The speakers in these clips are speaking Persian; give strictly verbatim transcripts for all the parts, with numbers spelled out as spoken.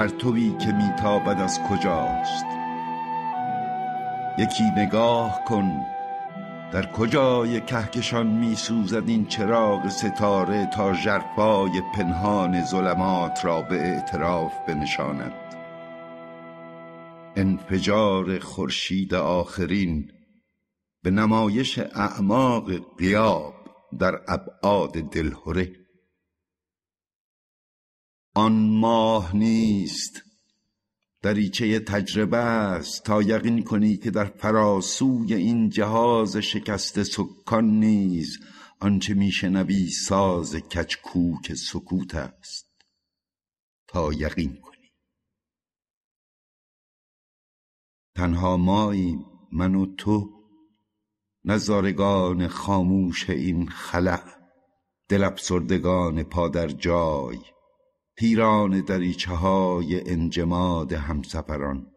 پرتویی که میتابد از کجاست؟ یکی نگاه کن در کجای کهکشان میسوزد این چراغ ستاره تا ژرفای پنهان ظلمات را به اعتراف بنشاند. انفجار خورشید آخرین به نمایش اعماق غیاب در ابعاد دلهره. آن ماه نیست، دریچه تجربه است تا یقین کنی که در فراسوی این جهاز شکست سکان نیز آنچه میشنوی ساز کچکوک سکوت است تا یقین کنی. تنها ماییم من و تو، نظارگان خاموش این خلأ، دل افسردگان پا در جای، پیران دریچه های انجماد همسفران.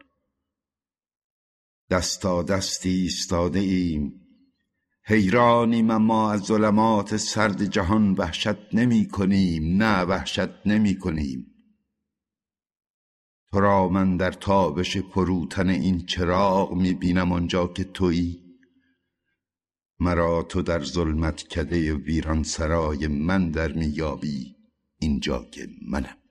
دستا دستی ایستاده ایم، حیرانیم اما از ظلمات سرد جهان وحشت نمی کنیم. نه وحشت نمی کنیم. تو را من در تابش فروتن این چراغ می بینم آنجا که تویی. مرا تو در ظلمت کده ویران سرای من در میابی اینجا که منم.